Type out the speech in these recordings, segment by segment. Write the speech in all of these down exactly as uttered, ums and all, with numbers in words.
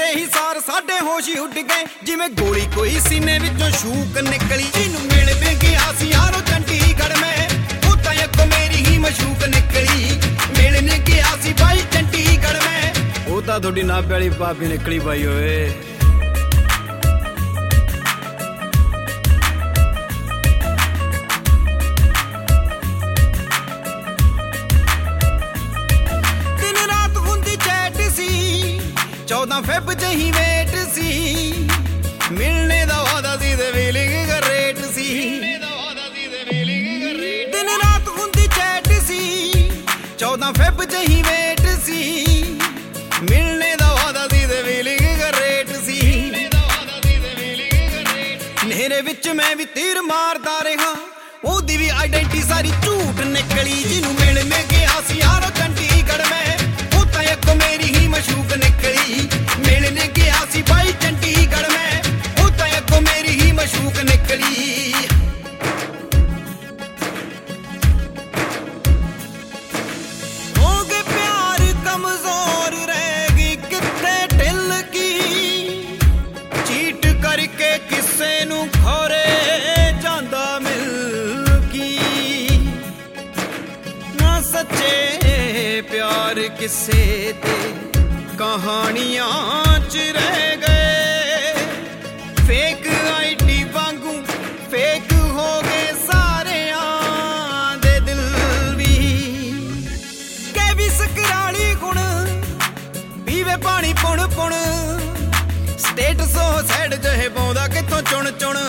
ਹੀ ਸਾਰ ਸਾਡੇ ਹੋਸ਼ ਉੱਡ ਗਏ ਜਿਵੇਂ ਗੋਲੀ ਕੋਈ ਸੀਨੇ ਵਿੱਚੋਂ ਸ਼ੂਕ ਨਿਕਲੀ। ਜਿਹਨੂੰ ਮਿਲ ਵੀ ਗਿਆ ਸੀ ਯਾਰੋ ਚੰਡੀਗੜ੍ਹ ਮੈਂ ਉਹ ਤਾਂ ਇੱਕ ਮੇਰੀ ਹੀ ਮਸ਼ੂਕ ਨਿਕਲੀ। ਮਿਲਣ ਗਿਆ ਸੀ ਬਾਈ ਚੰਡੀਗੜ੍ਹ ਮੈਂ ਉਹ ਤਾਂ ਤੁਹਾਡੀ ਨਾਭੇ ਵਾਲੀ ਭਾਬੀ ਨਿਕਲੀ ਬਾਈ ਓਏ। चौदह फेब जही वेट सी मिलने दा वादा सी ते फीलिंग ग्रेट सी। दिन रात हुंदी चैट सी चौदह फेब जही वेट सी मिलने दा वादा सी ते फीलिंग ग्रेट सी। नेरे विच मैं भी तीर मारदा रहा ओदी भी आइडेंटिटी सारी झूठ निकली। जिन्नू मिल में गया सी यारो चंडीगढ़ मैं ਉਹ ਤਾਂ ਇੱਕ ਮੇਰੀ ਹੀ ਮਸ਼ੂਕ ਨਿਕਲੀ। ਮਿਲਣ ਗਿਆ ਸੀ ਬਾਈ ਚੰਡੀਗੜ੍ਹ ਮੈਂ ਉਹ ਤਾਂ ਇੱਕ ਮੇਰੀ ਹੀ ਮਸ਼ੂਕ ਨਿਕਲੀ। ਹੋ ਗਏ ਪਿਆਰ ਕਮਜ਼ੋਰ ਰਹਿ ਗਈ ਕਿੱਥੇ ਢਿੱਲ ਕੀ ਚੀਟ ਕਰਕੇ ਕਿਸੇ ਨੂੰ ਖੋਰੇ ਜਾਂਦਾ ਮਿਲ ਕੀ ਨਾ ਸੱਚੇ प्यार किसे दे कहानियां च रह गए। फेक आईडी वांगू फेक हो गए सारे दे दिल भी के भी सकराली गुण पीवे पानी पुण पुण स्टेटस हो सैड जहे पाउंदा किथों चुन चुन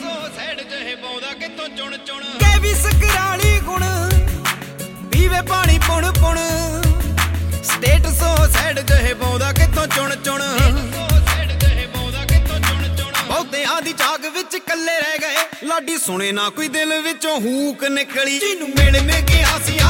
के भी सकराली गुण पीवे पानी पुण पुण स्टेटस हो सैड जहे पाउंदा किथों चुन चुन। बहुतियां दी झाग विच कल्ले रह गए लाडी सुने ना कोई दिल विचों हूक निकली। जिन्नू मिल में गया सी